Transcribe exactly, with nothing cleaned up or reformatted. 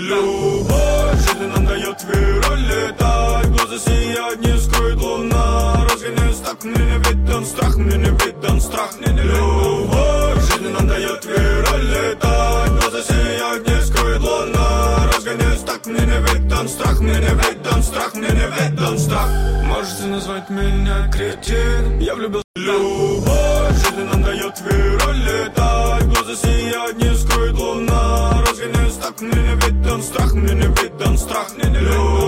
Любовь, жизнь нам дает веру летать. Глаза сияют, не скроет луна. Разгоняюсь так, мне не виден страх, мне не виден страх, мне не любовь, жизнь нам дает веру летать. Глаза сияют, не скроет луна. Разгоняюсь так, мне не виден страх, мне не виден страх, мне не виден страх. Можете назвать меня кретин, я влюбился. Любовь, жизнь нам дает веру летать. Глаза сияют, не скроет луна. Разгоняюсь так, мне не виден страх, мне не виден страх, мне не любовь.